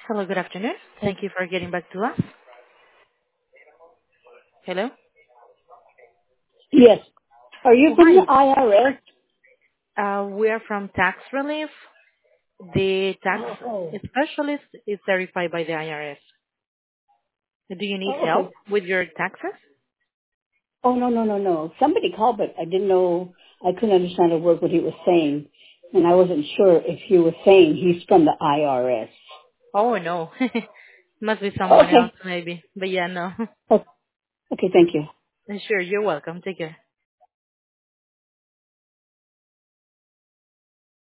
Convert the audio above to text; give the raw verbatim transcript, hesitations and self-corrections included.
Hello, good afternoon. Thank you for getting back to us. Hello? Yes. Are you Oh, from the hi. I R S? Uh, we are from Tax Relief. The tax Oh, oh, specialist is verified by the I R S. Do you need oh, help okay. with your taxes? Oh, no, no, no, no. Somebody called, but I didn't know, I couldn't understand a word what he was saying. And I wasn't sure if he was saying he's from the I R S. Oh, no. Must be someone else, Okay. maybe. But yeah, no. Oh, okay, thank you. Sure, you're welcome. Take care.